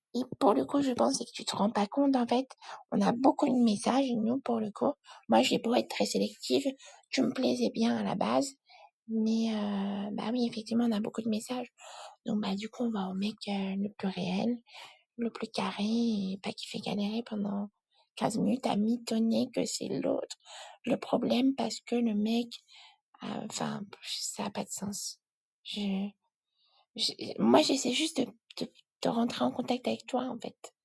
Et pour le coup, je pense que tu te rends pas compte, en fait, on a beaucoup de messages, nous, pour le coup. Moi, j'ai beau être très sélective, tu me plaisais bien à la base, mais bah oui, effectivement, on a beaucoup de messages. Donc, bah du coup, on va au mec le plus réel, le plus carré, et pas qui fait galérer pendant 15 minutes à mitonner que c'est l'autre le problème parce que le mec, enfin, ça a pas de sens. Moi, j'essaie juste de rentrer en contact avec toi, en fait.